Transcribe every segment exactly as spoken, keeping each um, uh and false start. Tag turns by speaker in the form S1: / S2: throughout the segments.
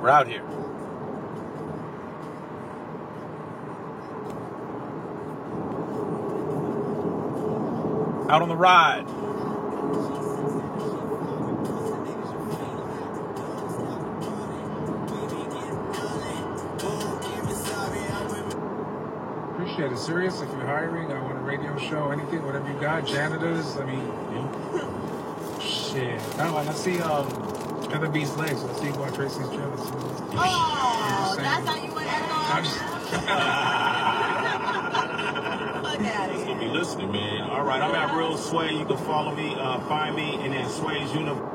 S1: We're out here. Out on the ride.
S2: Appreciate it. Serious, if you're hiring, I want a radio show, anything, whatever you got, janitors, I mean, yeah. Shit. Oh, and I see um, Heather B's legs. I see why Tracy's jealous.
S3: Oh, that's how you want that Fuck out of here.
S1: You'll be listening, man. All right, I'm at Real Sway. You can follow me, uh, find me, and then Sway's Universe.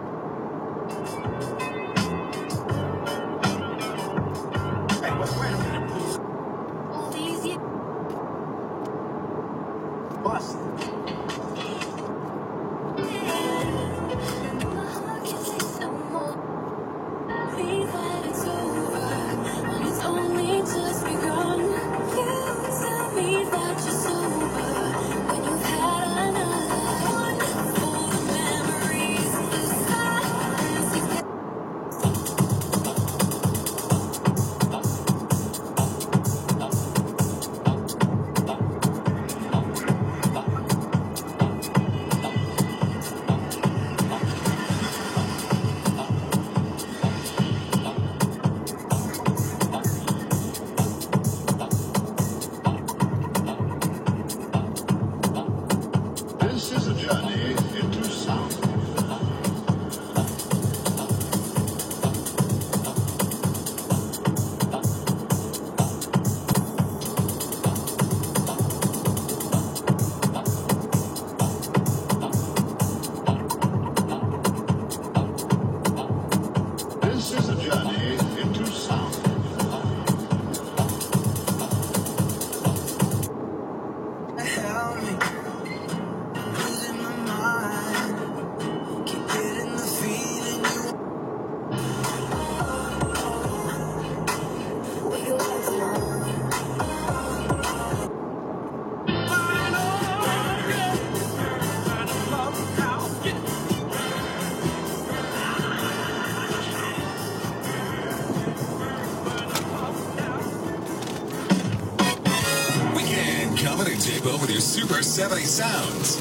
S4: With your Super seventy sounds.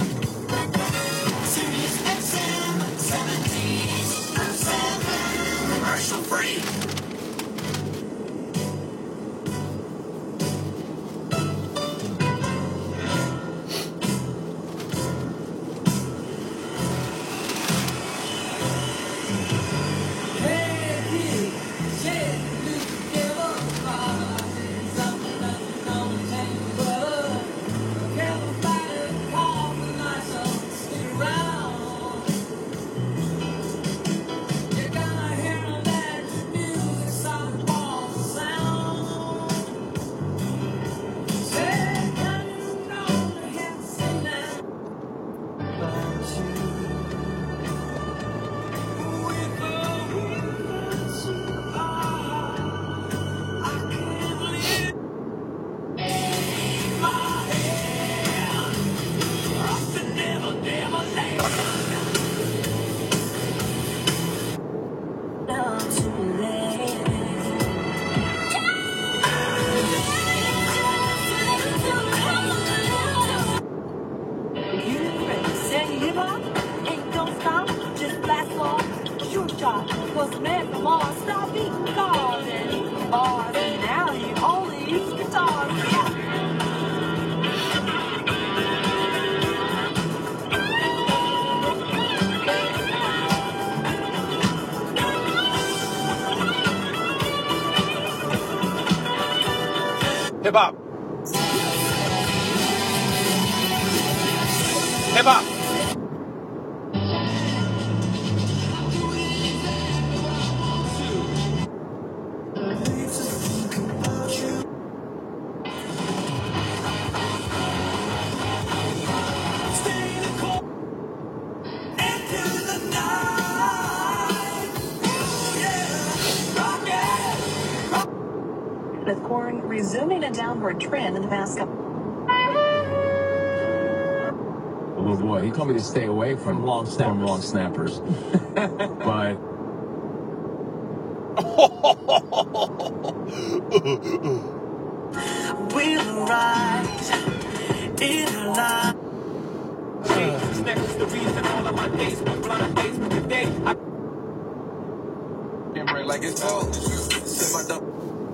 S5: Sirius X M seventies oh seven commercial free.
S3: Was meant for more stop beating cars and bars, and now you only use guitars.
S1: Hip hop. Hip hop.
S3: With corn resuming a downward trend in the past couple.
S6: Oh boy, he told me to stay away from long snappers. From long snappers. But
S5: We'll rise in a line.
S1: Next the reason all of my days were blind days for today. I
S7: Can't break like it's gold. Sip my dump.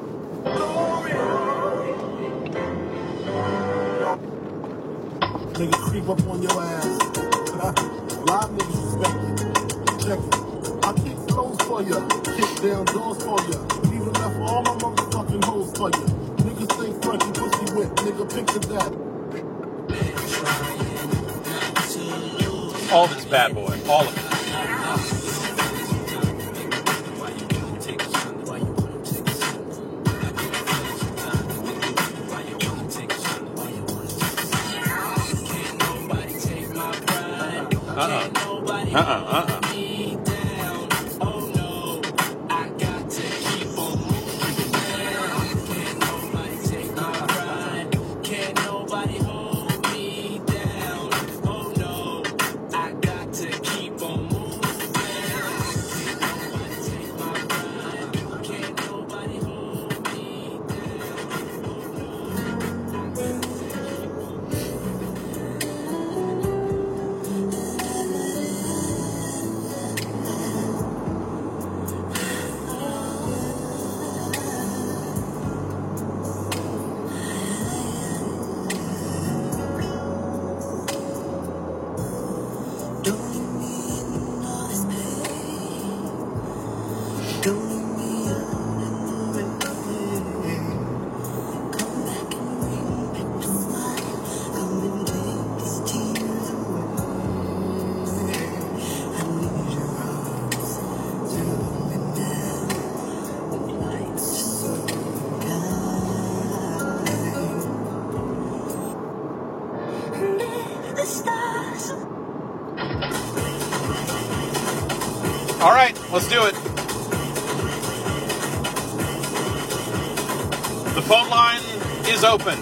S8: Nigga creep up on your ass. Live niggas respect you. Check it. I kick flows for ya. Kick down doors for ya. Even left all my motherfucking hoes for ya. Niggas think Frankie pussy whip. Nigga picture that.
S9: All of it's bad boy. All of it. Uh-uh. Uh-uh. Uh-uh. All right, let's do it. The phone line is open.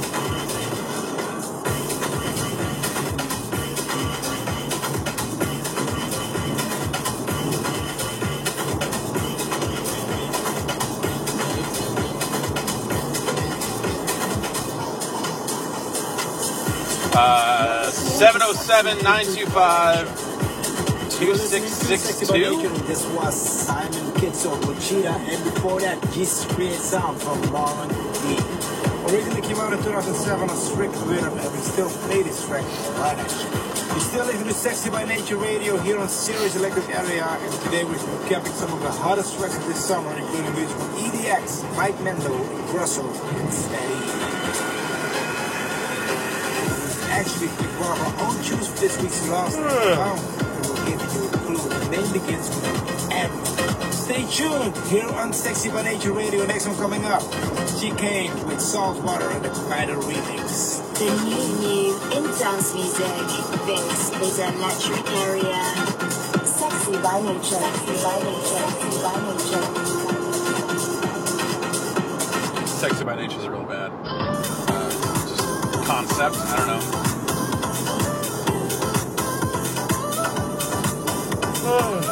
S9: Uh, seven oh seven, nine two five, two six six two.
S10: This was Simon Kitso Uchida, and before that, Gist Create Sound from Lauren D. Originally came out in two thousand seven on Strict Rhythm, and we still play this track right actually. We still listen to Sexy by Nature Radio here on Sirius Electric Area, and today we're recapping some of the hottest tracks of this summer, including music from E D X, Mike Mendo, Russell, and Steady. Actually picked one of our own tunes for this week's last round. We'll give you a clue. The name begins with M. Stay tuned here on Sexy by Nature Radio. Next one coming up, She Came with Saltwater and the Spider Remix.
S11: The new new in dance music. This is Electric Area. Sexy by Nature. Sexy by Nature. Sexy by Nature.
S9: Sexy by Nature is real bad. Uh, just concept. I don't know. Oh.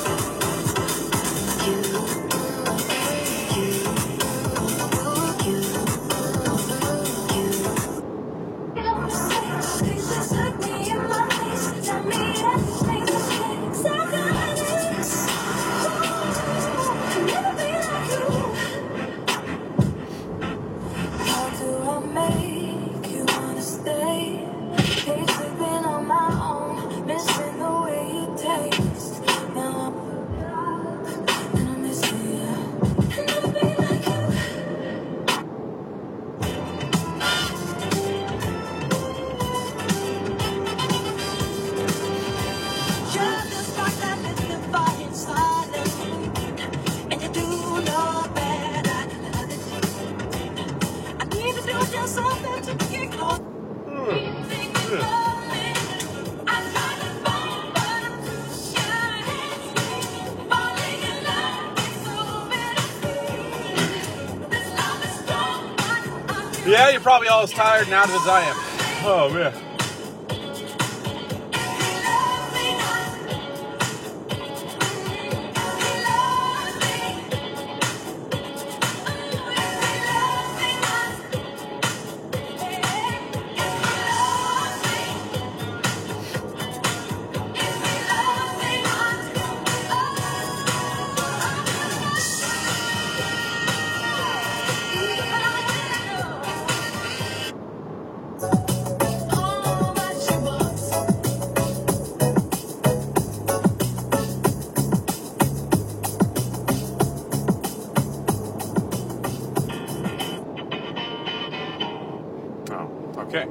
S9: Yeah, you're probably all as tired and out of it as I am. Oh, man. Okay.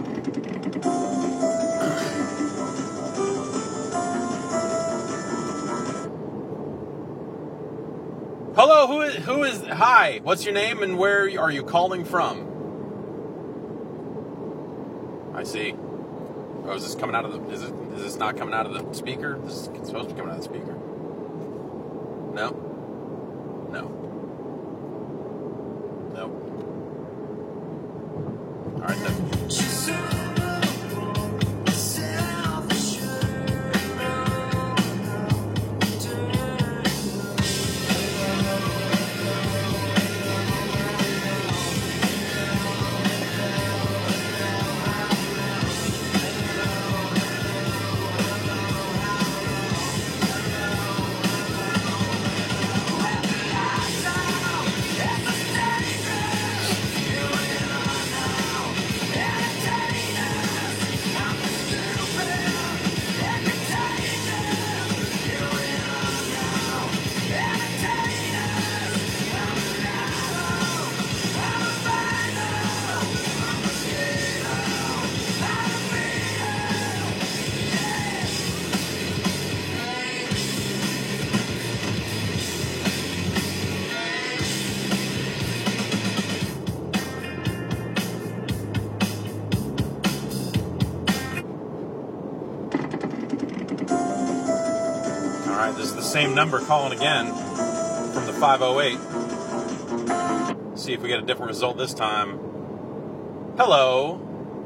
S9: Hello, who is, who is, hi, what's your name and where are you calling from? I see. Oh, is this coming out of the, is it, is this not coming out of the speaker? This is supposed to be coming out of the speaker. No? No. No. All right, then. Same number calling again from the five oh eight. See if we get a different result this time. Hello.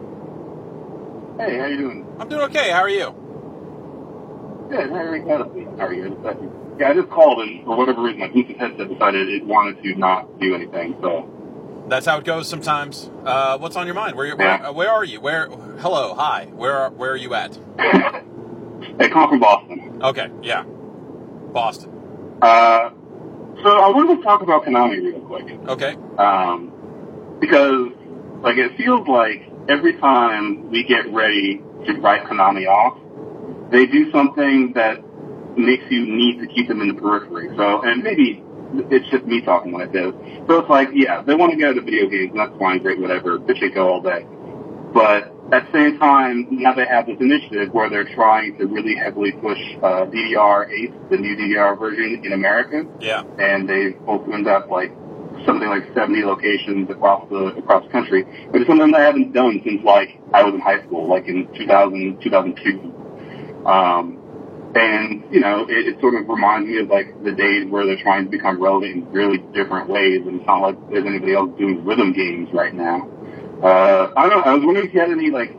S12: Hey, how you doing?
S9: I'm doing okay. How are you?
S12: Good. How are you? How are you? Yeah, I just called and for whatever reason my Bluetooth headset decided it wanted to not do anything. So
S9: that's how it goes sometimes. Uh, what's on your mind? Where, where,
S12: yeah.
S9: uh, where are you? Where? Hello. Hi. Where are Where are you at?
S12: I come from Boston.
S9: Okay. Yeah. Boston.
S12: Uh, so I wanted to talk about Konami real quick.
S9: Okay.
S12: Um, because, like, it feels like every time we get ready to write Konami off, they do something that makes you need to keep them in the periphery. So, and maybe it's just me talking like this. So it's like, yeah, they want to get out of video games, and that's fine, great, whatever, bitch it go all day. But at the same time, now they have this initiative where they're trying to really heavily push uh, D D R eight, the new D D R version, in America.
S9: Yeah.
S12: And they've opened up like something like seventy locations across the across the country. But it's something I haven't done since like I was in high school, like in two thousand, two thousand two. Um, and you know, it, it sort of reminds me of like the days where they're trying to become relevant in really different ways. And it's not like there's anybody else doing rhythm games right now. Uh, I don't know. I was wondering if you had any like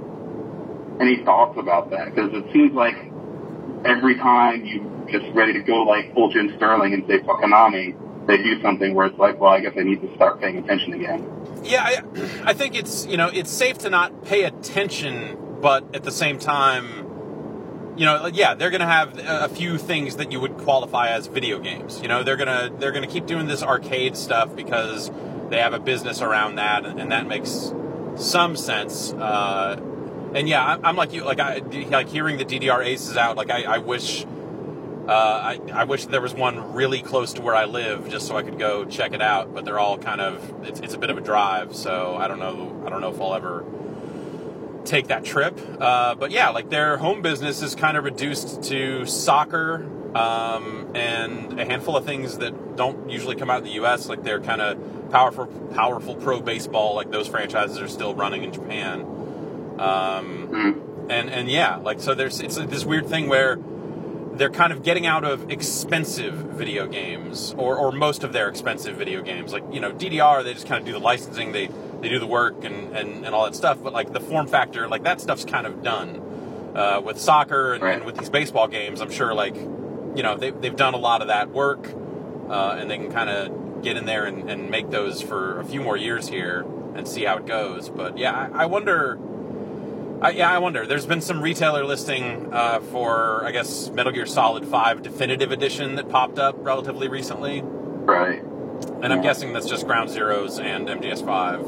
S12: any thoughts about that, because it seems like every time you just ready to go like full Jim Sterling and say fuck Konami, they do something where it's like, well, I guess I need to start paying attention again.
S9: Yeah, I, I think it's you know it's safe to not pay attention, but at the same time, you know, yeah, they're gonna have a few things that you would qualify as video games. You know, they're gonna they're gonna keep doing this arcade stuff because they have a business around that, and that makes some sense. Uh, and yeah, I'm like you. Like I like hearing the D D R Aces out. Like I, I wish, uh, I, I wish there was one really close to where I live, just so I could go check it out. But they're all kind of it's, it's a bit of a drive, so I don't know. I don't know if I'll ever take that trip. Uh, but yeah, like their home business is kind of reduced to soccer. Um, and a handful of things that don't usually come out in the U S, like they're kind of powerful, powerful pro baseball, like those franchises are still running in Japan. Um, mm. and, and yeah, like, so there's, it's like this weird thing where they're kind of getting out of expensive video games, or, or most of their expensive video games. Like, you know, D D R, they just kind of do the licensing, they, they do the work and, and, and all that stuff, but like the form factor, like that stuff's kind of done. Uh, with soccer and, right. and with these baseball games, I'm sure like, you know, they, they've done a lot of that work, uh, and they can kind of get in there and, and make those for a few more years here and see how it goes. But yeah, I, I wonder. I, yeah, I wonder. There's been some retailer listing uh, for, I guess, Metal Gear Solid five Definitive Edition that popped up relatively recently.
S12: Right.
S9: And yeah. I'm guessing that's just Ground Zeroes and M G S five.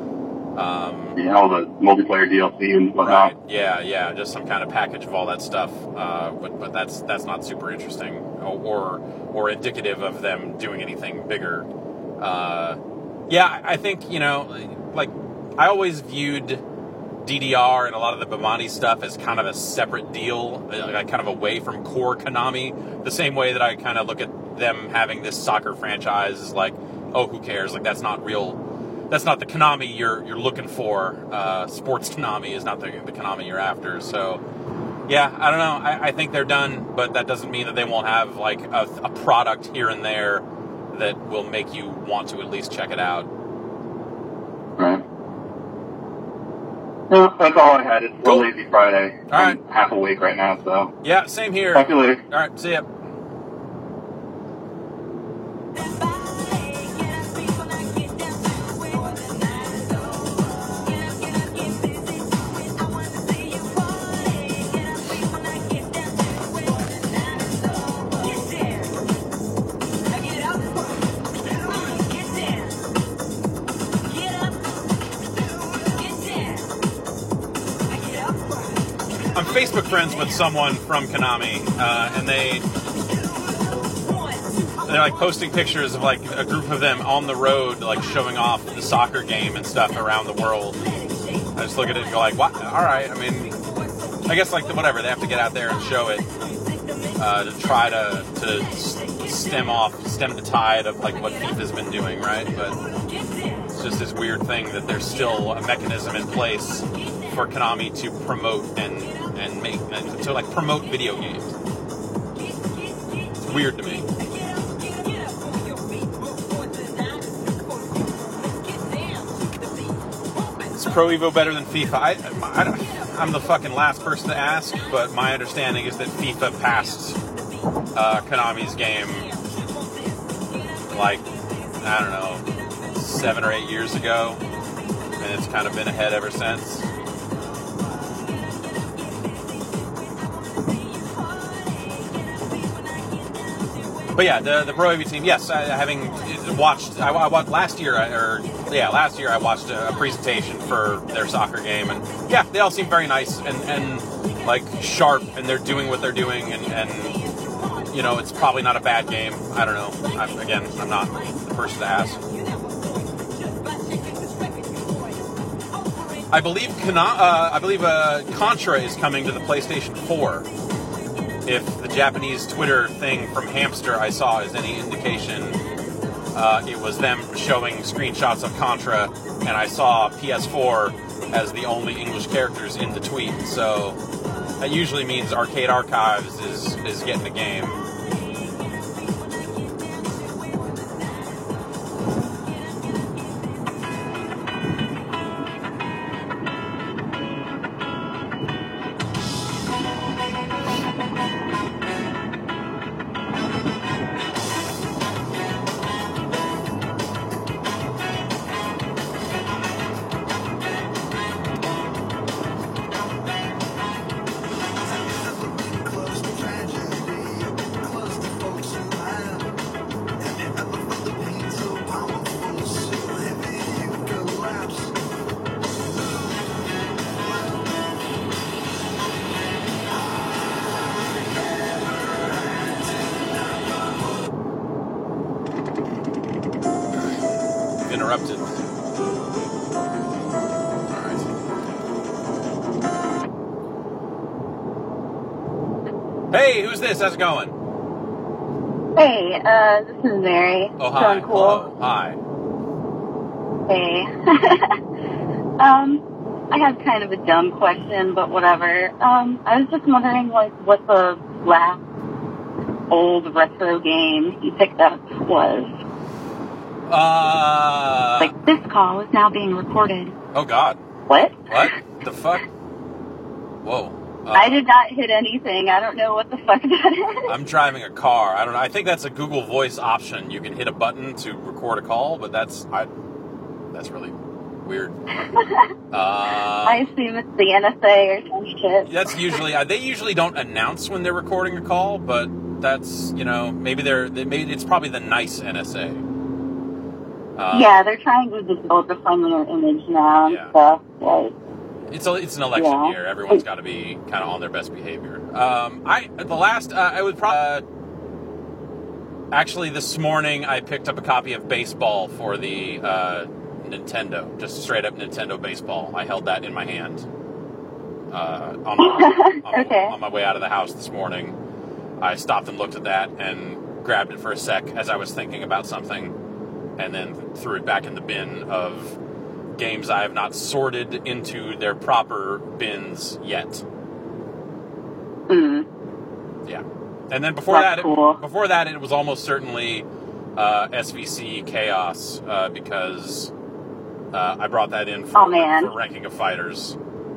S9: Um,
S12: yeah, all the multiplayer D L C and whatnot.
S9: Right. Yeah, yeah, just some kind of package of all that stuff. Uh, but but that's that's not super interesting or or, or indicative of them doing anything bigger. Uh, yeah, I think, you know, like I always viewed D D R and a lot of the Bemani stuff as kind of a separate deal, uh, kind of away from core Konami. The same way that I kind of look at them having this soccer franchise is like, oh, who cares? Like, that's not real. That's not the Konami you're you're looking for. Uh, sports Konami is not the, the Konami you're after. So, yeah, I don't know. I, I think they're done, but that doesn't mean that they won't have like a, a product here and there that will make you want to at least check it out.
S12: Right. No, that's all I had. It's a
S9: Cool.
S12: lazy Friday.
S9: All right.
S12: I'm half awake right now, so.
S9: Yeah, same here.
S12: Talk to you later.
S9: All right, see ya. I'm Facebook friends with someone from Konami, uh, and they they're like posting pictures of like a group of them on the road, like showing off the soccer game and stuff around the world. I just look at it and go like, "What? All right." I mean, I guess like whatever, they have to get out there and show it uh, to try to to stem off, stem the tide of like what FIFA's been doing, right? But it's just this weird thing that there's still a mechanism in place for Konami to promote and and make and to like promote video games. It's weird to me. Is Pro Evo better than FIFA? I, I don't, I'm the fucking last person to ask, but my understanding is that FIFA passed uh, Konami's game like, I don't know, seven or eight years ago, and it's kind of been ahead ever since. But yeah, the the Pro Evo team. Yes, I, having watched, I, I watched last year, or yeah, last year I watched a, a presentation for their soccer game, and yeah, they all seem very nice and, and like sharp, and they're doing what they're doing, and, and you know, it's probably not a bad game. I don't know. I'm, again, I'm not the person to ask. I believe Kana, uh, I believe uh, Contra is coming to the PlayStation four. If the Japanese Twitter thing from Hamster I saw is any indication, uh, it was them showing screenshots of Contra, and I saw P S four as the only English characters in the tweet. So that usually means Arcade Archives is, is getting the game. Interrupted. Alright. Hey, who's this? How's it going?
S13: Hey, uh, this is Mary.
S9: Oh, hi.
S13: Feeling cool.
S9: Hello. Hi.
S13: Hey. um, I have kind of a dumb question, but whatever. Um, I was just wondering, like, what the last old retro game you picked up was.
S9: Uh.
S13: Like, this call is now being recorded.
S9: Oh, God.
S13: What?
S9: What? The fuck? Whoa. Uh,
S13: I did not hit anything. I don't know what the fuck that is.
S9: I'm driving a car. I don't know. I think that's a Google Voice option. You can hit a button to record a call, but that's I. That's really weird. uh,
S13: I assume it's the N S A or some shit.
S9: That's usually uh, they usually don't announce when they're recording a call, but that's, you know, maybe they're they, maybe it's probably the nice N S A. Uh,
S13: yeah, they're trying to develop a friendlier image now and
S9: Yeah.
S13: stuff. Like,
S9: It's a, it's an election
S13: Yeah.
S9: year. Everyone's got to be kind of on their best behavior. Um, I the last uh, I would probably uh, actually this morning I picked up a copy of Baseball for the uh, Nintendo, just straight up Nintendo baseball. I held that in my hand uh, on, my, on,
S13: okay.
S9: on my way out of the house this morning. I stopped and looked at that and grabbed it for a sec as I was thinking about something, and then threw it back in the bin of games I have not sorted into their proper bins yet.
S13: Mm.
S9: Yeah. And then before
S13: That's
S9: that,
S13: cool.
S9: it, before that, it was almost certainly uh, S V C Chaos uh, because uh, I brought that in for,
S13: Oh, man.
S9: for Ranking of Fighters.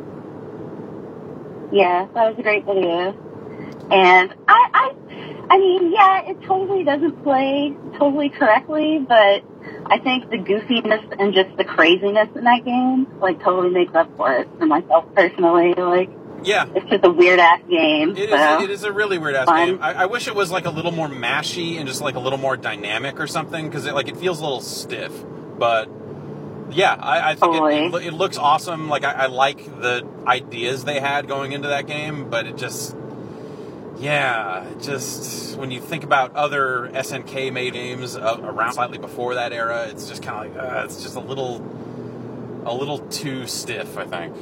S13: Yeah, that was a great video. And I, I, I mean, yeah, it totally doesn't play totally correctly, but I think the goofiness and just the craziness in that game, like, totally makes up for it for myself personally. Like,
S9: Yeah.
S13: it's just a weird ass game.
S9: It is,
S13: so.
S9: it is a really weird ass
S13: Fun.
S9: game. I, I wish it was like a little more mashy and just like a little more dynamic or something, because it like it feels a little stiff. But yeah, I, I think
S13: Totally.
S9: it, it, it looks awesome. Like I, I like the ideas they had going into that game, but it just, yeah, it just when you think about other S N K made games uh, around slightly before that era, it's just kind of like uh, it's just a little, a little too stiff, I think.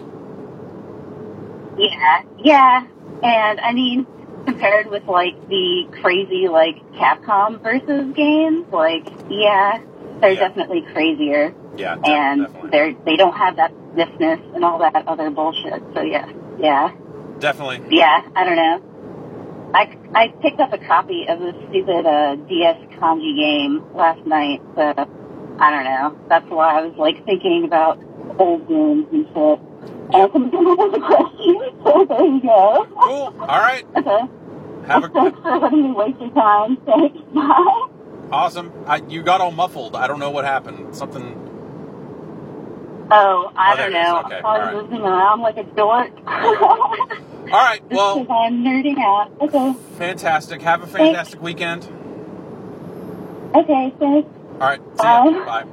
S13: Yeah, yeah, and I mean, compared with like the crazy like Capcom versus games, like yeah, they're
S9: Yeah.
S13: definitely crazier,
S9: Yeah, de-
S13: and
S9: definitely.
S13: they're they don't have that stiffness and all that other bullshit. So yeah, yeah,
S9: Definitely.
S13: yeah. I don't know. I I picked up a copy of the stupid uh, D S kanji game last night, so I don't know. That's why I was like thinking about old games and shit. And some of the questions, so there you go.
S9: Cool. All right.
S13: Okay.
S9: Have a
S13: Thanks for letting me waste your time. Thanks. Bye.
S9: awesome. I, you got all muffled. I don't know what happened. Something.
S13: Oh, I
S9: Oh, there
S13: don't
S9: it is.
S13: know.
S9: Okay,
S13: I'm probably
S9: all right.
S13: moving around like a dork.
S9: All right. Well,
S13: Because I'm nerding out. Okay.
S9: fantastic. Have a fantastic weekend.
S13: Okay, thanks.
S9: All right. See ya.
S13: Bye.
S9: Bye.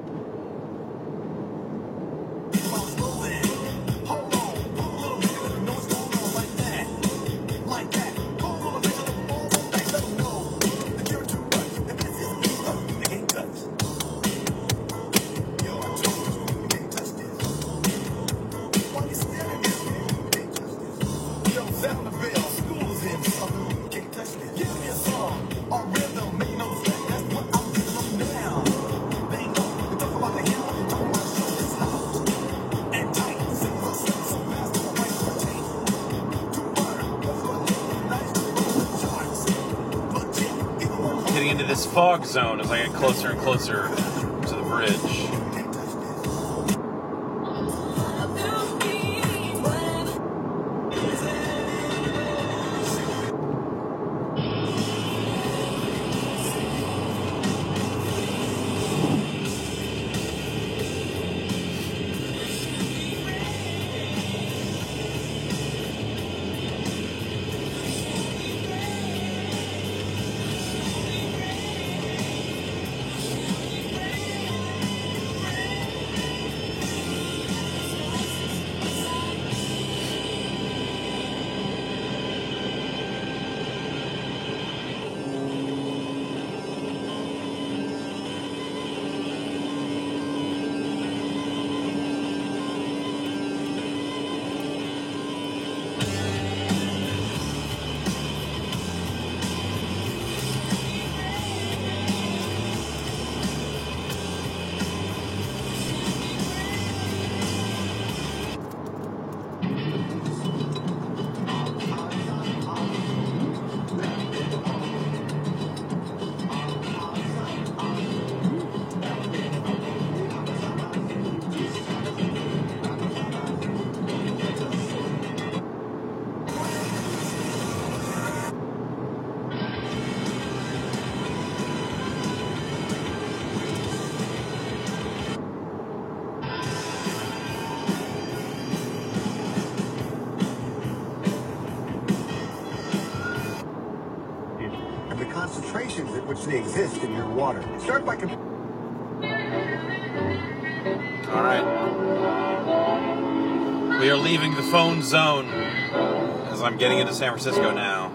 S9: Getting into this fog zone as I get closer and closer to the bridge.
S14: And the concentrations at which they exist in your water. Start by comp-
S9: All right. We are leaving the phone zone as I'm getting into San Francisco now.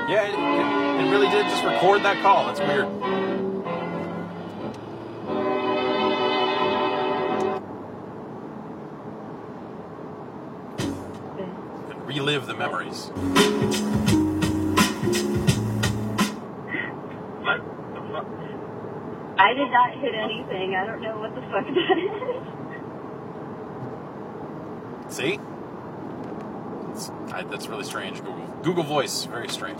S9: Yeah, it, it, it really did just record that call. That's weird. Relive the memories.
S13: What the fuck? I did not hit anything. I don't know what the fuck that is.
S9: See? It's, I, that's really strange. Google Google Voice, very strange.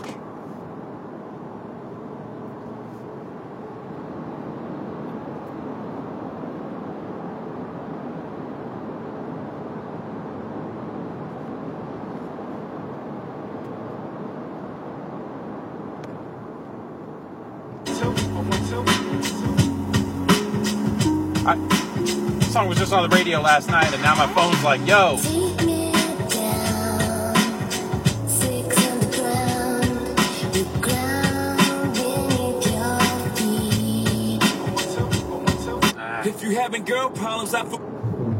S9: I, the song was just on the radio last night, and now my phone's like, yo.
S15: If you having girl problems, I for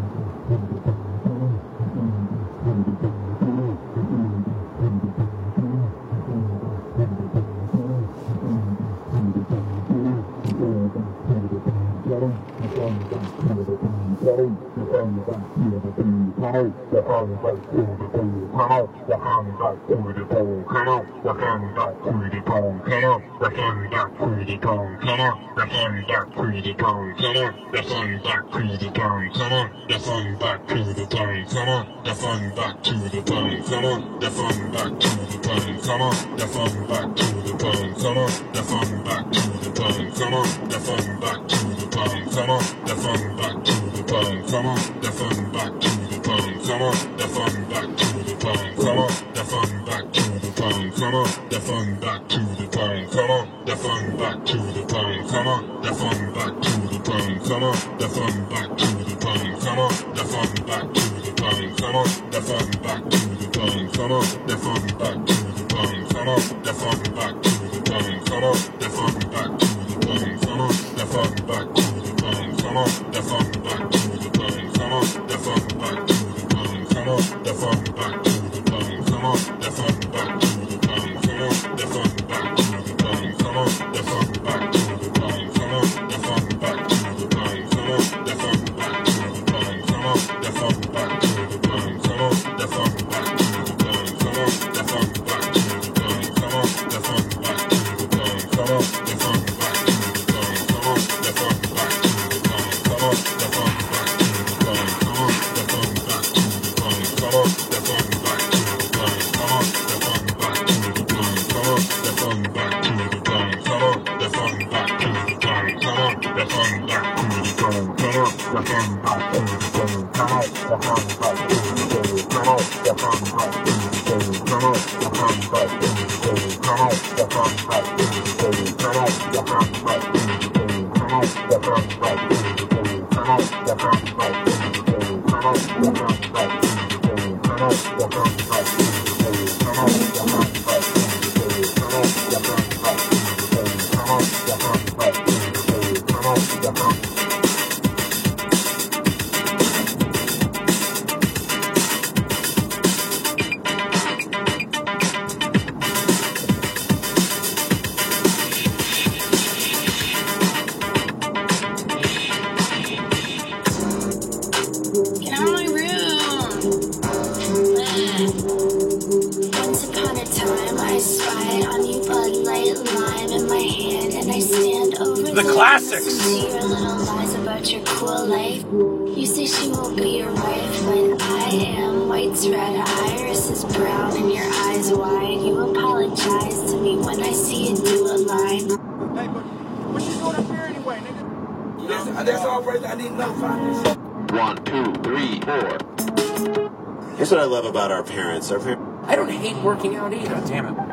S16: Here's what I love about our parents. Our parents.
S9: I don't hate working out either. God damn it.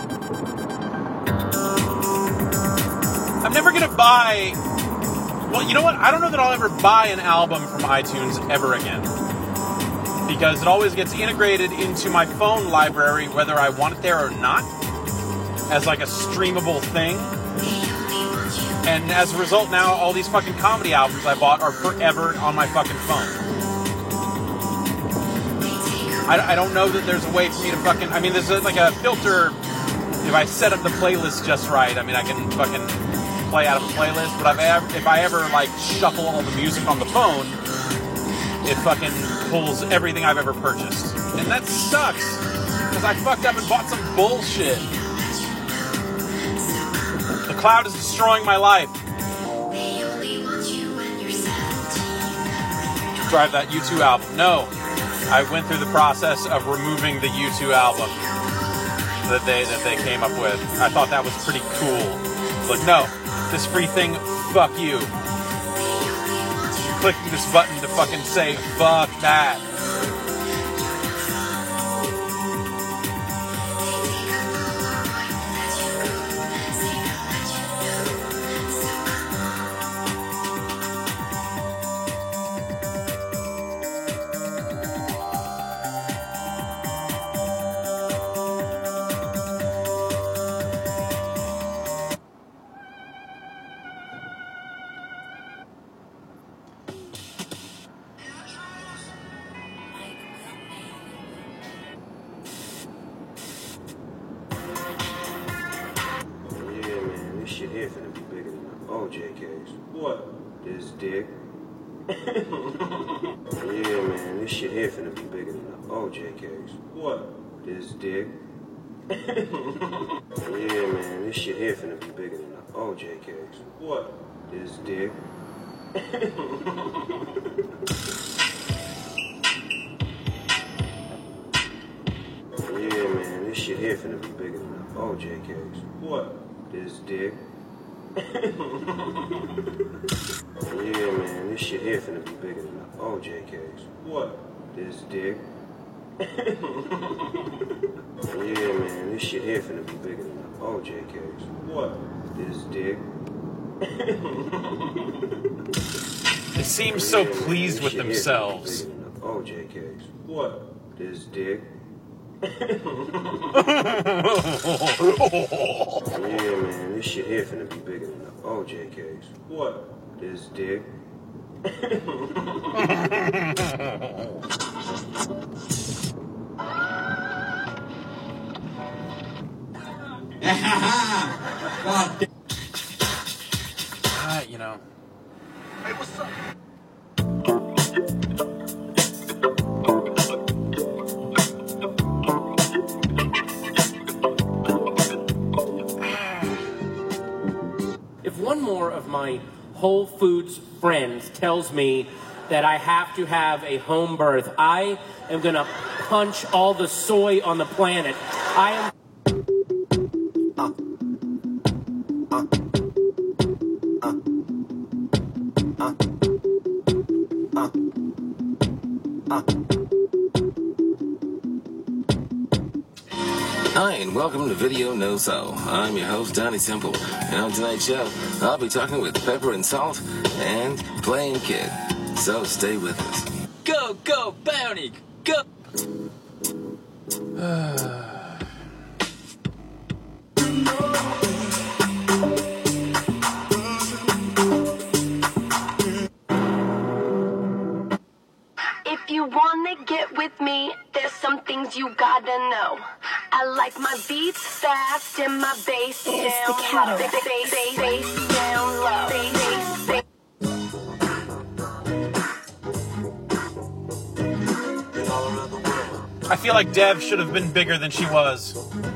S9: I'm never going to buy... Well, you know what? I don't know that I'll ever buy an album from iTunes ever again. Because it always gets integrated into my phone library, whether I want it there or not, as like a streamable thing. And as a result, now all these fucking comedy albums I bought are forever on my fucking phone. I, I don't know that there's a way for me to fucking... I mean, there's a, like a filter if I set up the playlist just right, I mean, I can fucking play out of a playlist, but if I ever, if I ever like shuffle all the music on the phone, it fucking pulls everything I've ever purchased. And that sucks, because I fucked up and bought some bullshit. The cloud is destroying my life. Drive that U two album. No. I went through the process of removing the U two album that they that they came up with. I thought that was pretty cool. But no, this free thing, fuck you. Clicking this button to fucking say fuck that.
S17: This dick. Yeah, man, this shit here finna be bigger than the O J case. What? This dick. Yeah, man, this shit here finna be bigger than the O J case. What? This dick. Yeah, man, this shit here finna be bigger than the O J case. What? This dick. Yeah, man, this shit here finna be bigger than the O J case. What? This dick.
S9: They seem so yeah, pleased man, with themselves.
S17: Bigger than the O J case. What? This dick. Yeah, man, this shit here finna be bigger than the O J case. What? This dick.
S9: uh, you know.
S8: Hey, what's up?
S18: If one more of my Whole Foods friends tells me that I have to have a home birth, I am gonna punch all the soy on the planet. I am. Uh, uh, uh, uh, uh, uh.
S19: Hi, and welcome to Video No So. I'm your host, Donnie Simple, and on tonight's show, I'll be talking with Pepper and Salt and Playing Kid. So stay with us.
S15: Go, go, Bounty, go!
S20: If you wanna get with me, there's some things you gotta know. I like my beats fast and my bass down low. It's the cataract. Bass, bass, bass down low. Bass, bass.
S9: I feel like Dev should have been bigger than she was.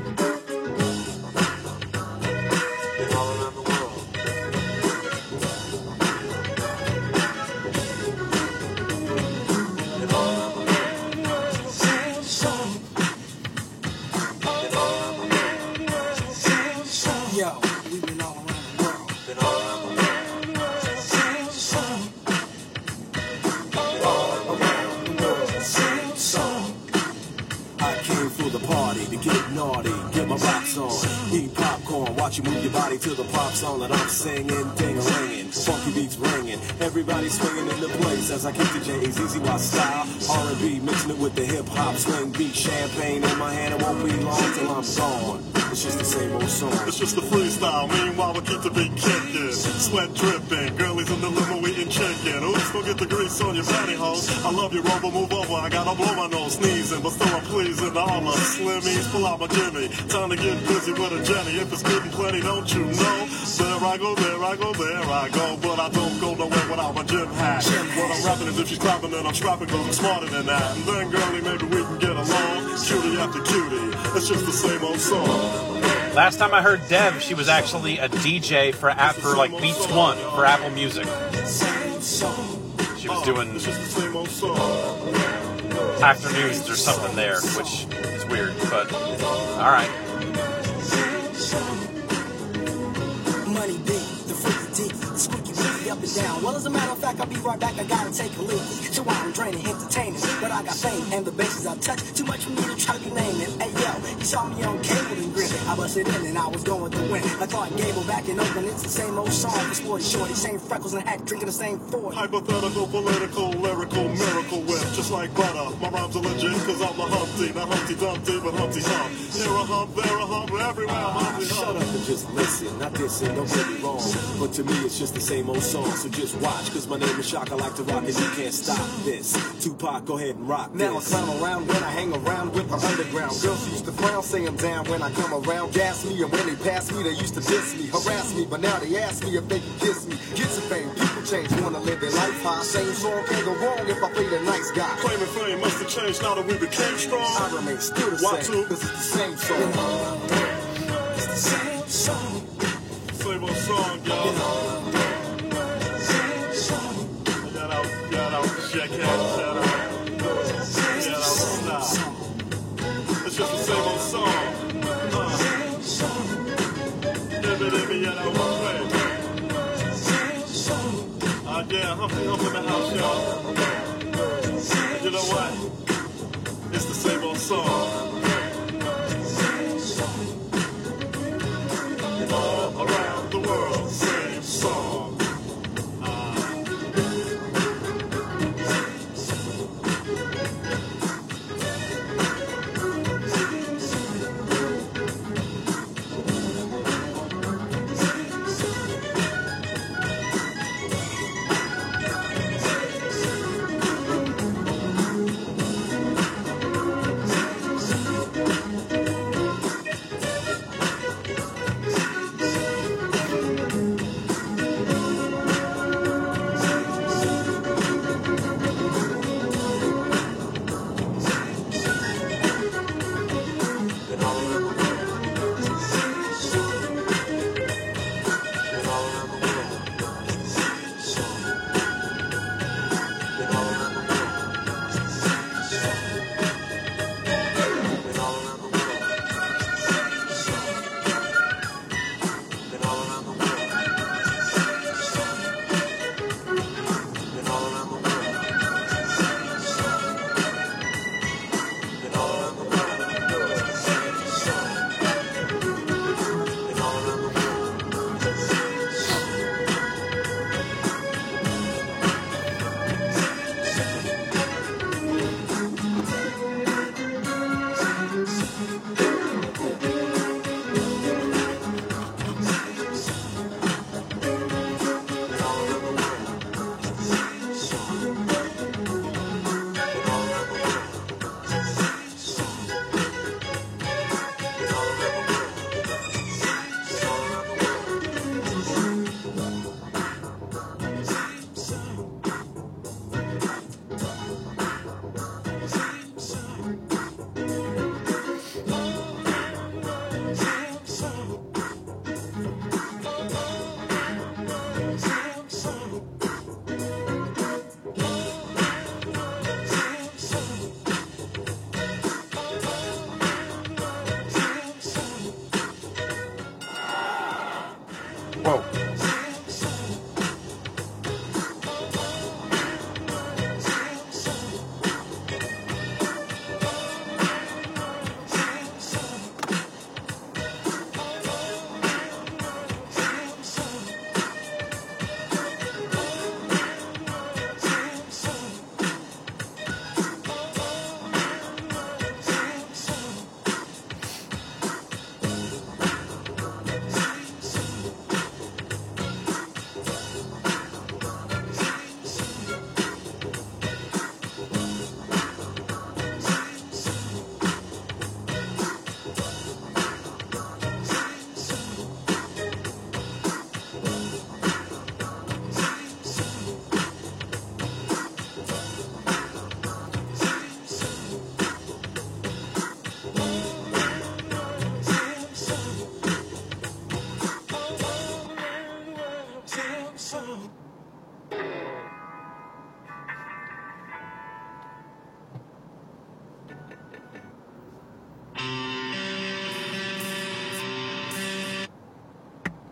S21: You move your body to the pop song that I'm singing, ding-a-linging, funky beats ringing, everybody swinging in the place as I kick the J A Z Z Y style, R and B, mixing it with the hip-hop swing beat, champagne in my hand, it won't be long till I'm gone. It's just the same old song.
S8: It's just the freestyle, meanwhile we keep the beat kicking, sweat dripping, girlies in the limo eating chicken, oops, go get the grease on your pantyhose, I love you, Rover, move over, I gotta blow my nose, sneezing, but still I'm pleasing, all the slim means pull out my Jimmy. Time to get busy with a Jenny. If it's good and plenty, don't you know? There I go, there I go, there I go. But I don't go nowhere without my gym hat. What I'm rapping is if she's clapping, then I'm strapping, cause I'm smarter than that. And then, girlie, maybe we can get along. Cutie after cutie, it's just the same old song.
S9: Last time I heard Dev, she was actually a D J for app for like Beats One for Apple Music. She was doing afternoons or something there, which is weird, but all right.
S10: Money big, the freaky deep, the squeaky wheezy up and down. Well, as a matter of fact, I'll be right back. I gotta take a leak. So I'm draining, entertaining, but I got fame and the bases I touch. Too much for me to try to be naming. Hey yo, you saw me on cable and grit. I busted in and I was going to win. I thought Gable back in Oakland. It's the same old song for sporty shorty, same freckles and hat, drinking the same Ford.
S8: Hypothetical, political, lyrical, miracle whip, just like butter. My rhymes are legit, cause I'm a Humpty, not Humpty Dumpty, but Humpty Hump. Here a hump, there a hump, everywhere I'm Humpty Hump.
S21: Shut up and just listen, not dissing, don't get me wrong. But to me it's just the same old song, so just watch, cause my name is Shock, I like to rock and you can't stop this. Tupac, go ahead and rock
S10: now
S21: this.
S10: I clown around when I hang around with the underground. Girls used to frown, say I'm down when I come around. Gas me, and when they pass me, they used to diss me, harass me. But now they ask me if they can kiss me. Get some fame, people change, wanna live their life high. Same song can't go wrong if I play the nice guy.
S8: Claiming fame must have changed now that we became strong.
S10: I remain still the
S8: Why
S10: same,
S8: too?
S10: cause it's the same song. It's the same song.
S8: Same old song, y'all. Shout out, shout out, check out, shout out. Shout out, stop. It's just the same old song. Uh. Give it, give me, yeah, that one way. Uh, yeah, Humpty Hump in the house, y'all. And you know what? It's the same old song. All around the world, same song.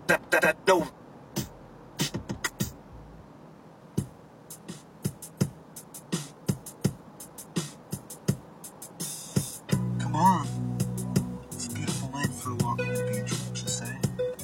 S17: that, that, that, no.
S10: Come on. It's a beautiful night for a walk on the beach, wouldn't you say?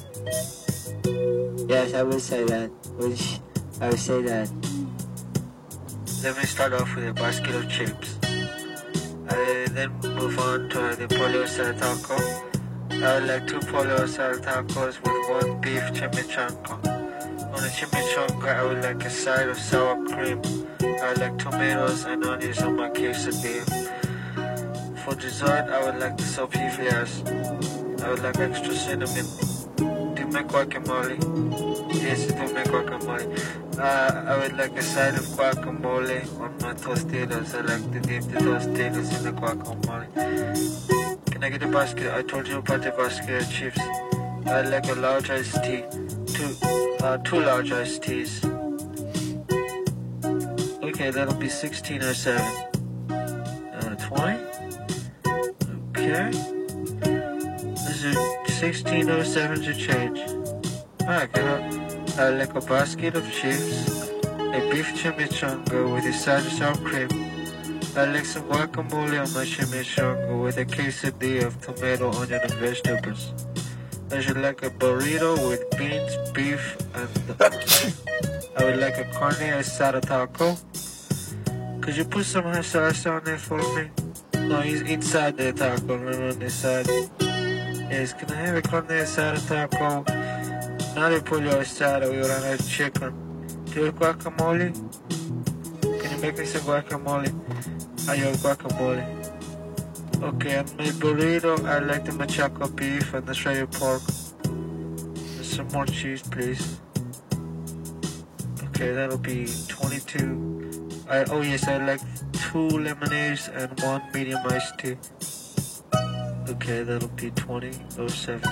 S2: Yes, I would say that. Which I would say that. Let me start off with a basket of chips. I then move on to the pollo asada taco. I would like two pollo asada tacos with one beef chimichanga. On the chimichanga, I would like a side of sour cream. I would like tomatoes and onions on my quesadilla. For dessert, I would like the sopiflias. I would like extra cinnamon. Do you make guacamole? Yes, do you make guacamole? Uh, I would like a side of guacamole on my tostitos. I like to dip the tostitos in the guacamole. Can I get a basket? I told you about the basket of chips. I would like a large iced tea. Two, uh, two large iced teas. Okay, that'll be sixteen oh seven. Uh, twenty? Okay. This is sixteen oh seven to change. Alright, can I, I like a basket of chips, a beef chimichanga with a side of sour cream. I like some guacamole on my chimichanga with a quesadilla of tomato, onion, and vegetables. I should like a burrito with beans, beef, and I would like a carne asada taco. Could you put some salsa on there for me? No, he's inside the taco, not on the side. Yes, can I have a carne asada taco? Not a pollo asada, we would have chicken. Do you have guacamole? Can you make me some guacamole? I have guacamole. Okay, and my burrito, I like the machaca beef and the shredded pork. Some more cheese, please. Okay, that'll be twenty-two. I, oh yes, I like two lemonades and one medium iced tea. Okay, that'll be twenty oh seven.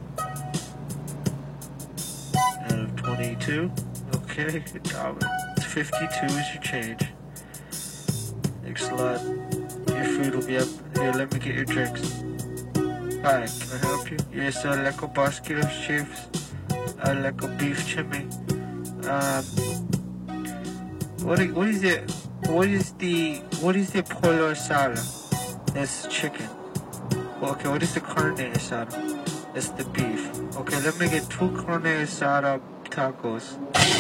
S2: Out of twenty-two. Okay, fifty-two is your change. Next lot. Your food will be up. Here, let me get your drinks. Hi, can I help you? Yes, I like a basket of chips. I like a beef chimney. Um, what is, what is it? What is the what is the pollo asada? That's chicken. Okay, what is the carne asada? That's the beef. Okay, let me get two carne asada tacos.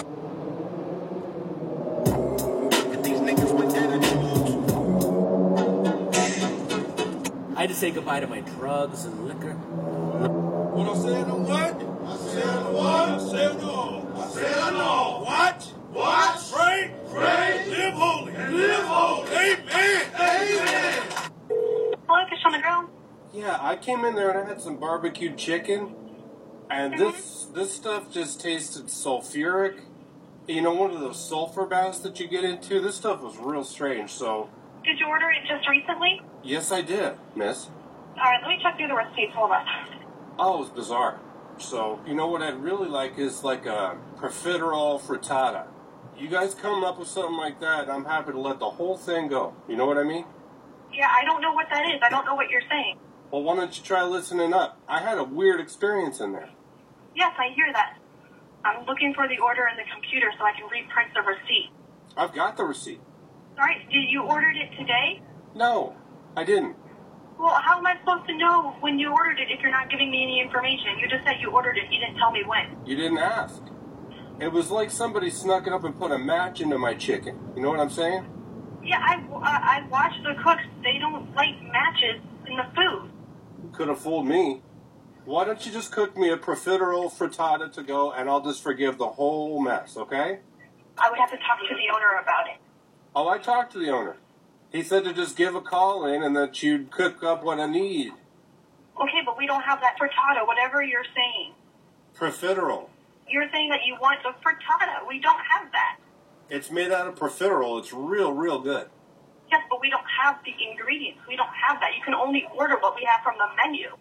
S18: I had to say goodbye to my drugs and liquor.
S8: What I said on what? I said on what? I said no. I said no. Watch, watch, pray, pray, live holy, and live holy. Amen. Amen.
S22: Hello, Fish on the Grill.
S23: Yeah, I came in there and I had some barbecued chicken, and
S22: Mm-hmm.
S23: this this stuff just tasted sulfuric. You know, one of those sulfur baths that you get into. This stuff was real strange. So,
S22: Did you order it just recently?
S23: yes, I did, miss.
S22: All right, let me check through the receipts. Hold on.
S23: Oh, it was bizarre. So, you know what I'd really like is like a profiterole frittata. You guys come up with something like that, I'm happy to let the whole thing go. You know what I mean?
S22: Yeah, I don't know what that is. I don't know what you're saying.
S23: Well, why don't you try listening up? I had a weird experience in there.
S22: Yes, I hear that. I'm looking for the order in the computer so I can reprint the receipt.
S23: I've got the receipt.
S22: All right, did you ordered it today?
S23: No, I didn't.
S22: Well, how am I supposed to know when you ordered it if you're not giving me any information? You just said you ordered it. You didn't tell me when.
S23: You didn't ask. It was like somebody snuck it up and put a match into my chicken. You know what I'm saying?
S22: Yeah, I, uh, I watched the cooks. They don't light matches in the food.
S23: Could have fooled me. Why don't you just cook me a profiterole frittata to go, and I'll just forgive the whole mess, okay?
S22: I would have to talk to the owner about it.
S23: Oh, I talked to the owner. He said to just give a call in and that you'd cook up what I need.
S22: Okay, but we don't have that frittata, whatever you're saying.
S23: Profiterole.
S22: You're saying that you want the frittata. We don't have that.
S23: It's made out of profiterole. It's real, real good.
S22: Yes, but we don't have the ingredients. We don't have that. You can only order what we have from the menu.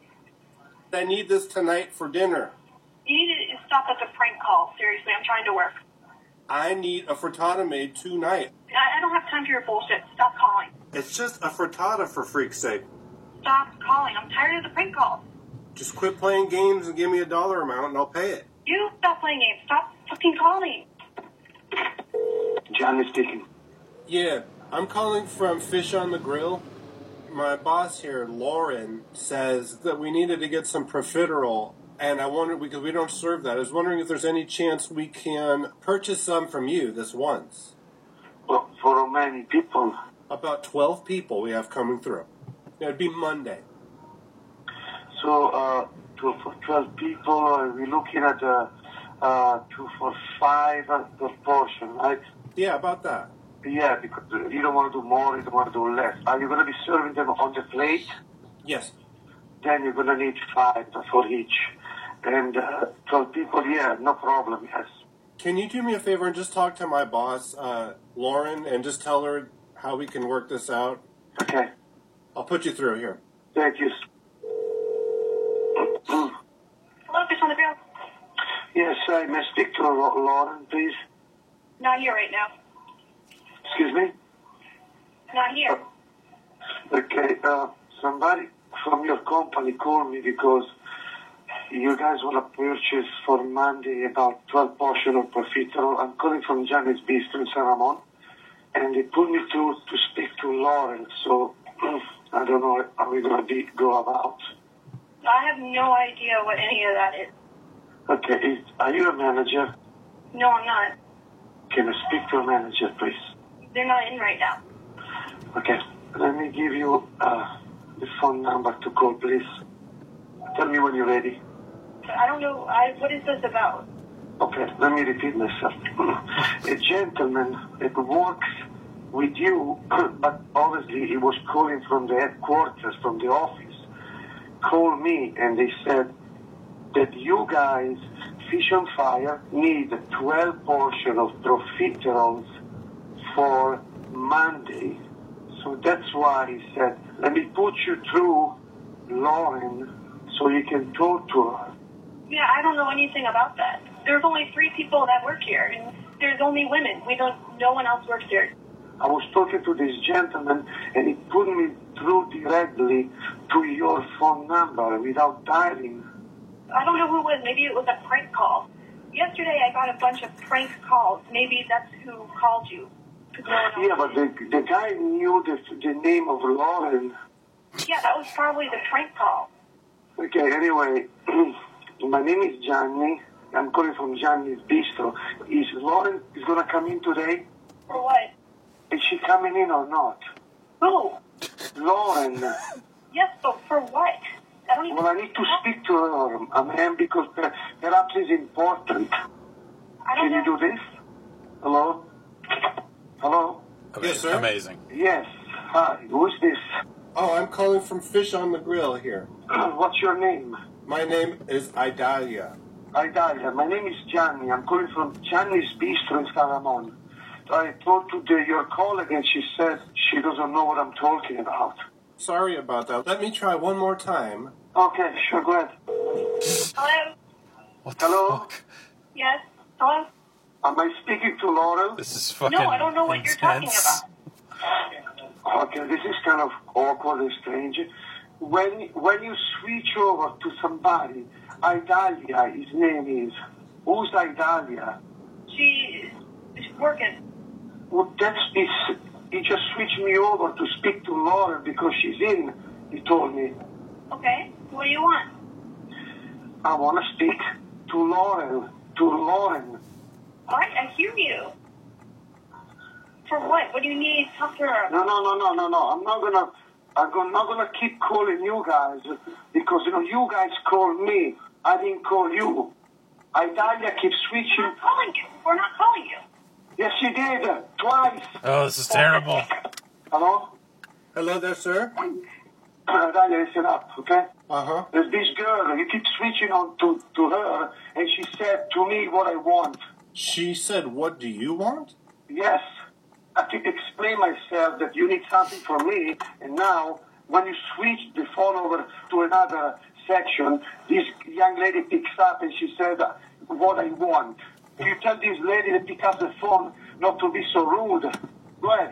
S23: I need this tonight for dinner.
S22: You need to stop at the prank call. Seriously, I'm trying to work.
S23: I need a frittata made tonight.
S22: I, I don't have time for your bullshit. Stop calling.
S23: It's just a frittata, for freak's sake.
S22: Stop calling. I'm tired of the prank calls.
S23: Just quit playing games and give me a dollar amount and I'll pay it.
S22: You stop playing games. Stop fucking calling.
S10: John is speaking.
S23: Yeah, I'm calling from Fish on the Grill. My boss here, Lauren, says that we needed to get some profiterole, and I wondered, because we don't serve that, I was wondering if there's any chance we can purchase some from you this once.
S10: Well, for how many people?
S23: About twelve people we have coming through. It'd be Monday.
S10: So, uh, two for twelve people, uh, we're looking at uh, uh, two for five uh, per portion, right?
S23: Yeah, about that.
S10: Yeah, because you don't want to do more, you don't want to do less. Are you going to be serving them on the plate?
S23: Yes.
S10: Then you're going to need five for each. And uh, twelve people, yeah, no problem, yes.
S23: Can you do me a favor and just talk to my boss, uh, Lauren, and just tell her how we can work this out?
S10: Okay.
S23: I'll put you through here.
S10: Thank you.
S22: Hello, Fish on the Grill.
S10: Yes, I may speak to Lauren, please.
S22: Not here right now.
S10: Excuse me?
S22: Not here.
S10: Okay, uh, somebody from your company called me because you guys want to purchase for Monday about twelve portion of profiterole. I'm calling from Gianni's Bistro in San Ramon, and they put me through to speak to Lauren, so I don't know how we're going to be, go about.
S22: I have no idea what any of that is.
S10: Okay, is, are you a manager?
S22: No, I'm not.
S10: Can I speak to a manager, please?
S22: They're not in right now.
S10: Okay, let me give you uh, the phone number to call, please. Tell me when you're ready.
S22: I don't know. I, what is this about?
S10: Okay, let me repeat myself. A gentleman that works with you, but obviously he was calling from the headquarters, from the office, called me and they said that you guys, Fish on Fire, need twelve portion of profiteroles for Monday. So that's why he said, let me put you through Lauren so you can talk to her.
S22: Yeah, I don't know anything about that. There's only three people that work here, and there's only women. We don't. No one else works here.
S10: I was talking to this gentleman, and he put me through directly to your phone number without dialing.
S22: I don't know who it was. Maybe it was a prank call. Yesterday, I got a bunch of prank calls. Maybe that's who called you. No
S10: yeah, but the, the guy knew the, the name of Lauren.
S22: Yeah, that was probably the prank call.
S10: Okay, anyway, my name is Gianni. I'm calling from Gianni's Bistro. Is Lauren is going to come in today?
S22: For what?
S10: Is she coming in or not?
S22: Who?
S10: Lauren.
S22: Yes, but for what? I don't even
S10: well, I need to speak to her, a man, because perhaps it's important.
S22: I don't
S10: Can
S22: know.
S10: you do this? Hello? Hello?
S23: Yes, sir.
S9: Amazing.
S10: Yes. Hi. Who's this?
S23: Oh, I'm calling from Fish on the Grill here.
S10: What's your name?
S23: My name is Idalia.
S10: Idalia. My name is Gianni. I'm calling from Gianni's Bistro in San Ramon. I talked to the, your colleague and she said she doesn't know what I'm talking about.
S23: Sorry about that. Let me try one more time.
S10: Okay, sure, go ahead.
S22: Hello?
S9: What the
S10: Hello?
S9: fuck?
S22: Yes? Hello?
S10: Am I speaking to Lauren?
S9: This is fucking
S22: No, I don't know what you're talking
S9: intense.
S22: about.
S10: Okay, this is kind of awkward and strange. When when you switch over to somebody, Idalia, his name is. Who's Idalia?
S22: She is working.
S10: Well, that's this. He just switched me over to speak to Lauren because she's in, he told me.
S22: Okay, what do you want?
S10: I want to speak to Lauren. To Lauren.
S22: All right, I hear you. For what? What do you need? Talk to her.
S10: No, no, no, no, no, no. I'm not gonna. I'm not gonna keep calling you guys because you know you guys called me. I didn't call you. Idalia keeps switching.
S22: We're not calling you. We're not calling you.
S10: Yes, she did twice.
S9: Oh, this is terrible.
S10: Hello.
S23: Hello there, sir.
S10: Idalia, listen up, okay?
S23: Uh huh.
S10: There's this girl. You keep switching on to to her, and she said to me what I want.
S23: She said, "What do you want?"
S10: Yes. I keep explain myself that you need something from me, and now when you switch the phone over to another section, this young lady picks up and she said what I want. You tell this lady to pick up the phone not to be so rude. Go ahead.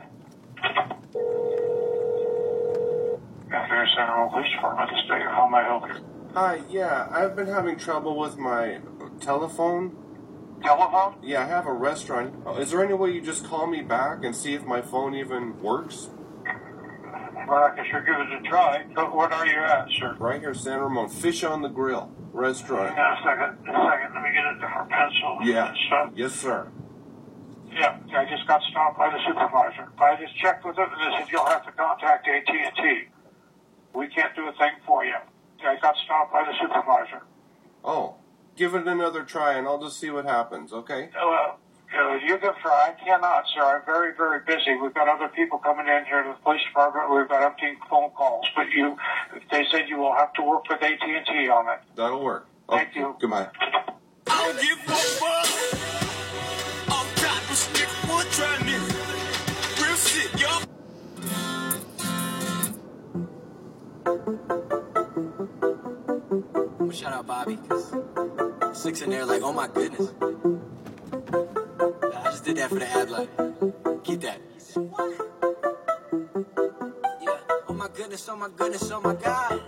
S3: Afternoon, San Ramon Police Department. This is Baker. How may I help you?
S23: Hi, yeah, I've been having trouble with my telephone?
S3: Telephone?
S23: Yeah, I have a restaurant. Oh, is there any way you just call me back and see if my phone even works?
S3: Well, I can sure give it a try. But what are you at, sir?
S23: Right here, San Ramon. Fish on the Grill restaurant.
S3: Hang on a second. A second. Let me get a different pencil.
S23: Yeah.
S3: So,
S23: Yes, sir.
S3: yeah, I just got stopped by the supervisor. I just checked with him and they said you'll have to contact A T and T. We can't do a thing for you. I got stopped by the supervisor.
S23: Oh, give it another try and I'll just see what happens, okay?
S3: Well, uh, you can try. I cannot, sir. I'm very, very busy. We've got other people coming in here to the police department. We've got empty phone calls. But you, they said you will have to work with A T and T on it.
S23: That'll work.
S3: Thank
S23: Okay,
S3: you.
S23: Goodbye.
S7: I don't give no fuck. I'm tired of stick wood trying this. Real shit, y'all.
S15: Well, shout out Bobby, cause Slick's in there like, oh my goodness. I just did that for the ad lib. Keep that. Yeah. Oh my goodness, oh my goodness, oh my God.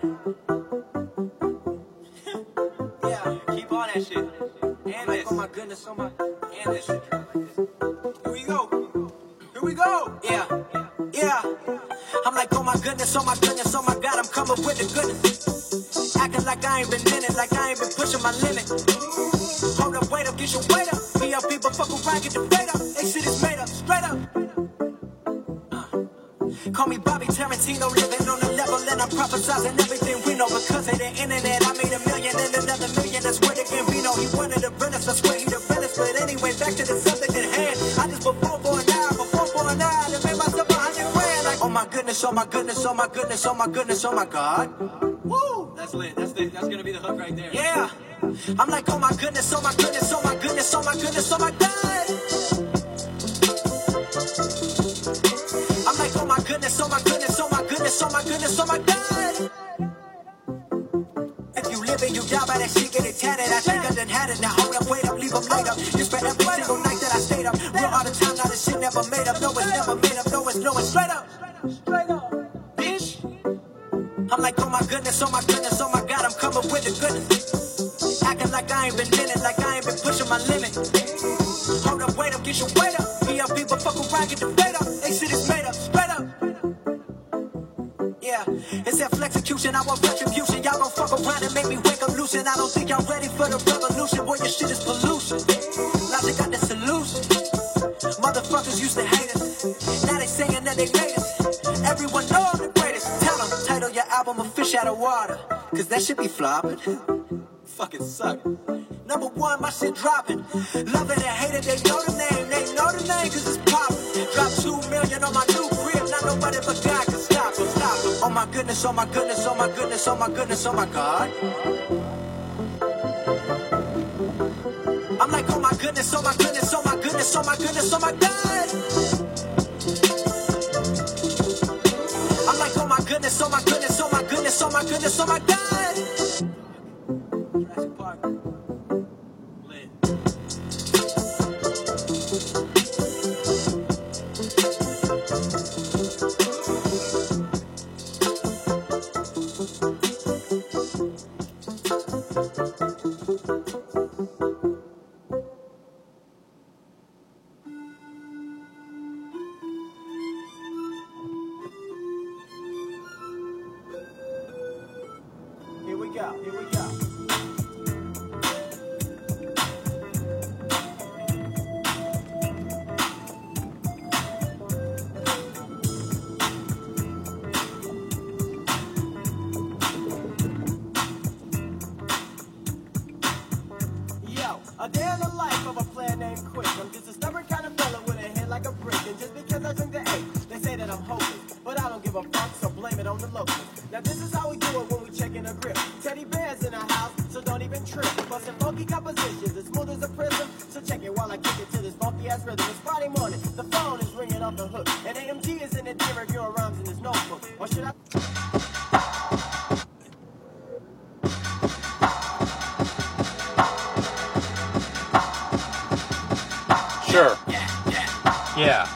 S15: Yeah, keep on that shit. And like, this. Oh my goodness, oh my, and this shit. Here we go. Here we go. Yeah, yeah. I'm like, oh my goodness, oh my goodness, oh my God, I'm coming with the goodness. Acting like I ain't been in it, like I ain't been pushing my limit. Hold up, wait up, get your weight up. Me up, people fuck around, get the fade up. They shit is made up, straight up. Uh. Call me Bobby Tarantino, living on the level, and I'm prophesizing everything we know. Because of the internet, I made a million and another million. That's where the Gambino, he wanted the realest, I swear he the realest. But anyway, back to the subject at hand. I just performed for an hour, performed for an hour, and made myself a hundred grand. Like, oh my goodness, oh my goodness, oh my goodness, oh my goodness, oh my God. Woo! That's lit. That's the, that's gonna be the hook right there. Yeah. I'm like, oh my goodness, oh my goodness, oh my goodness, oh my goodness, oh my God. I'm like, oh my goodness, oh my goodness, oh my goodness, oh my goodness, oh my God. If you live it, you die by that shit, get it tatted. I think I done had it. Now hold up, wait up, leave them laid up. Just for every single night that I stayed up. Real all the time, now this shit never made up. No, it's never made up. No, it's no, it's straight up. Straight up. Bitch. I'm like, oh my goodness, oh my goodness, oh my God, I'm coming with the goodness. Acting like I ain't been in it, like I ain't been pushing my limit. Hold up, wait up, get your weight up. Me up, people fuck around, get the fade up. They shit is made up, straight up. Yeah, it's that flexecution, I want retribution. Y'all gon' fuck around and make me wake up loose. And I don't think y'all ready for the revolution. Boy, your shit is pollution. Logic got the solution. Motherfuckers used to hate us. Now they saying that they made us. Everyone know I'm the greatest. Tell them, title your album A Fish Out of Water. Cause that shit be flopping. Fucking suck. Number one, my shit dropping. Love it and hate it, they know the name. They know the name cause it's poppin'. Drop two million on my new crib. Not nobody but God can stop it, stop it. Oh my goodness, oh my goodness, oh my goodness, oh my goodness, oh my God. I'm like, oh my goodness, oh my goodness, oh my goodness, oh my goodness, oh my God. I'm like, oh my goodness, oh my goodness, oh my goodness, oh my goodness, oh my God. Jurassic Park. Lit. Here we go, here we go. Yo, a day in the life of a player named Quick. I'm just a stubborn kind of fella with a head like a brick. And just because I drink the eight, they say that I'm hopeless. But I don't give a fuck, so blame it on the locals. Now this is how we do it when we checking a grip. Teddy bears in the house, so don't even trip. Busting funky compositions, as smooth as a prism. So check it while I kick it to this funky ass rhythm. It's Friday morning, the phone is ringing off the hook. And A M G is in the day reviewing rhymes in his notebook. Or should I...
S9: Sure. Yeah. Yeah. Yeah.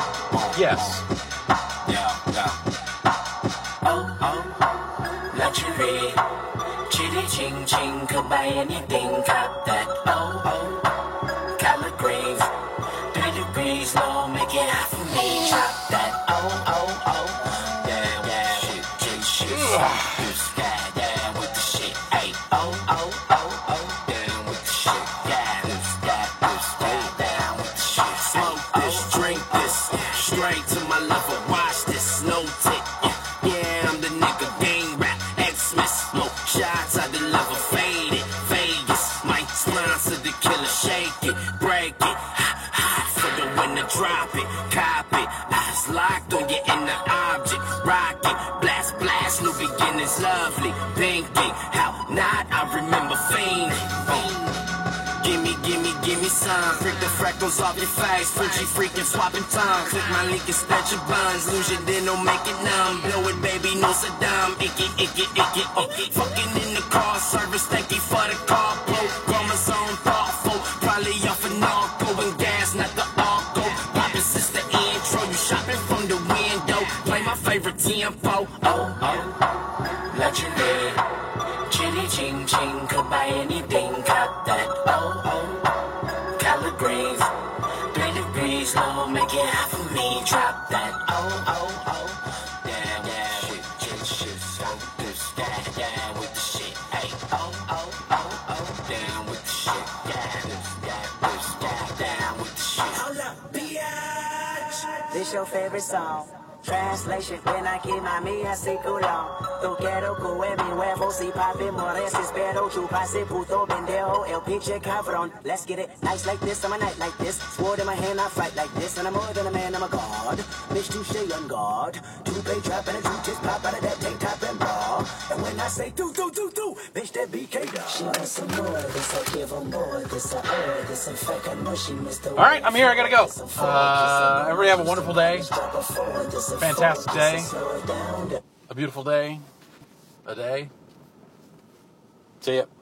S9: Yes.
S7: Yeah, yeah. Oh, oh. Let you Lingerie, chitty ching ching, could buy anything, cop that. Oh, oh, collard greens, three degrees low, make it hot for me, chop that. Oh, oh, oh, damn, yeah, shit, shit, shit, you sky, down with the shit, ay, oh, oh, oh, oh, down with the shit, yeah, you sky, you sky, down with the shit, smoke this, drink this, straight to my lover, watch this, no tick, yeah, I'm the nigga, gang rap, X-Smith, smoke shots, I deliver, fade it, Vegas, might sponsor the killer, shake it, break it, hot, hot, for the winner, drop it, cop it, eyes locked on your inner object, rock it, blast, blast, new beginnings, lovely, pinky, how not, I remember fiending, gimme, gimme, gimme some, prick the freckles off your face, Frenchie freaking swapping tongue, click my link and stretch your buns, lose your then don't make it numb, blow it baby, no Saddam, icky, icky, icky, icky, fucking in the car service, thank you for the car, blow, chromosome thoughtful, probably off an narco and gas, not the arco, poppin' since the intro, you shopping from the window, play my favorite tempo, oh, oh, legendary, chitty ching ching, could buy anything, cop that, oh, oh, collard greens, three degrees low, make it hot for me, drop that, oh, oh, oh, damn, yeah, shit, shit, shit, smoke this, yeah, yeah, with the shit, hey, oh, oh, oh, oh, down with the shit, yeah, this, yeah, this, yeah, down with the shit. Hold up, bitch.
S4: This your favorite song. Translation, ven aquí mami así culón. Tú quiero que mi huevo si papi mores espero chupase puto pendejo el pinche cabrón. Let's get it, nights like this, I'm a night like this. Sword in my hand, I fight like this. And I'm more than a man, I'm a god. Bitch, touche on guard. Two-play trap and a two-tits pop out of that tank top and bra. And when I say do, do, do, do, bitch, that B K dog. She wants some more, this I give her more. This I owe, this in fact I know she missed the.
S9: All right, I'm here. I gotta go. Uh, everybody have a wonderful day. Fantastic day. A beautiful day. A day. See ya.